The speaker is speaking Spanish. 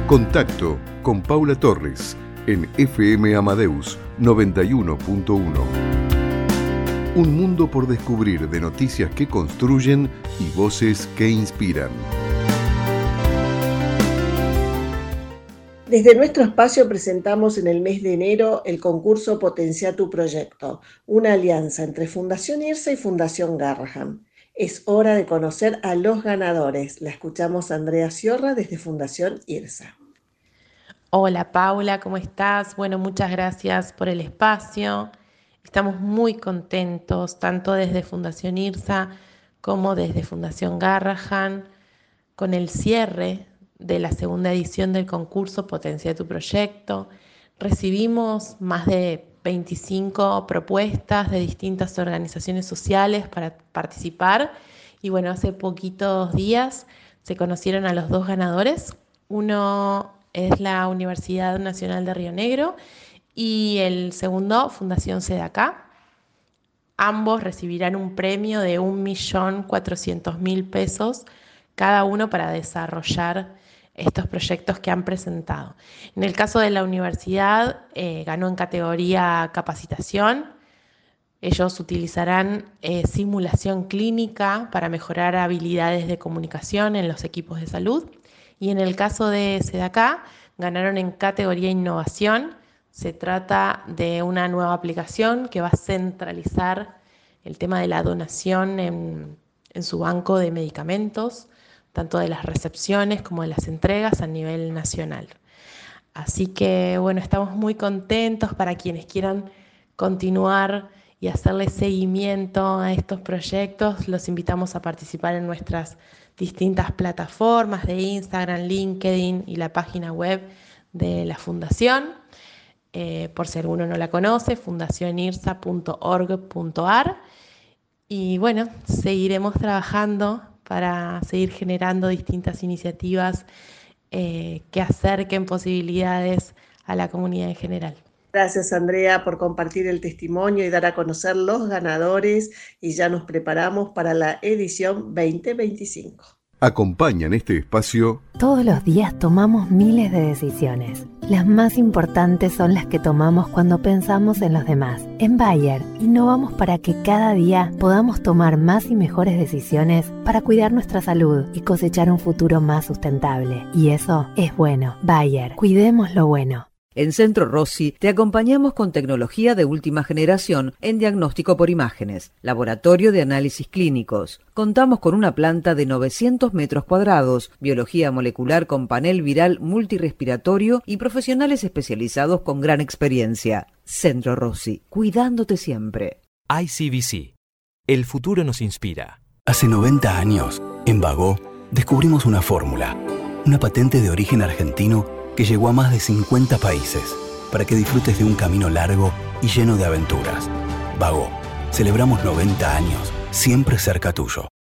Contacto con Paula Torres en FM Amadeus 91.1. Un mundo por descubrir, de noticias que construyen y voces que inspiran. Desde nuestro espacio presentamos en el mes de enero el concurso Potencia tu Proyecto, una alianza entre Fundación IRSA y Fundación Garrahan. Es hora de conocer a los ganadores. La escuchamos a Andrea Sciorra desde Fundación IRSA. Hola Paula, ¿cómo estás? Bueno, muchas gracias por el espacio. Estamos muy contentos, tanto desde Fundación IRSA como desde Fundación Garrahan, con el cierre de la segunda edición del concurso Potencia tu Proyecto. Recibimos más de 25 propuestas de distintas organizaciones sociales para participar y bueno, hace poquitos días se conocieron a los dos ganadores. Uno es la Universidad Nacional de Río Negro y el segundo, Fundación SEDACA. Ambos recibirán un premio de 1.400.000 pesos cada uno para desarrollar estos proyectos que han presentado. En el caso de la universidad, ganó en categoría capacitación. Ellos utilizarán simulación clínica para mejorar habilidades de comunicación en los equipos de salud. Y en el caso de SEDACA, ganaron en categoría innovación. Se trata de una nueva aplicación que va a centralizar el tema de la donación en su banco de medicamentos, tanto de las recepciones como de las entregas a nivel nacional. Así que bueno, estamos muy contentos. Para quienes quieran continuar y hacerle seguimiento a estos proyectos, los invitamos a participar en nuestras distintas plataformas de Instagram, LinkedIn y la página web de la Fundación. Por si alguno no la conoce, fundacionirsa.org.ar. Y bueno, seguiremos trabajando para seguir generando distintas iniciativas que acerquen posibilidades a la comunidad en general. Gracias, Andrea, por compartir el testimonio y dar a conocer los ganadores, y ya nos preparamos para la edición 2025. Acompañan este espacio. Todos los días tomamos miles de decisiones. Las más importantes son las que tomamos cuando pensamos en los demás. En Bayer, innovamos para que cada día podamos tomar más y mejores decisiones para cuidar nuestra salud y cosechar un futuro más sustentable. Y eso es bueno. Bayer, cuidemos lo bueno. En Centro Rossi te acompañamos con tecnología de última generación en diagnóstico por imágenes, laboratorio de análisis clínicos. Contamos con una planta de 900 metros cuadrados, biología molecular con panel viral multirrespiratorio y profesionales especializados con gran experiencia. Centro Rossi, cuidándote siempre. ICBC. El futuro nos inspira. Hace 90 años, en Bagó, descubrimos una fórmula, una patente de origen argentino que llegó a más de 50 países, para que disfrutes de un camino largo y lleno de aventuras. Bagó, celebramos 90 años, siempre cerca tuyo.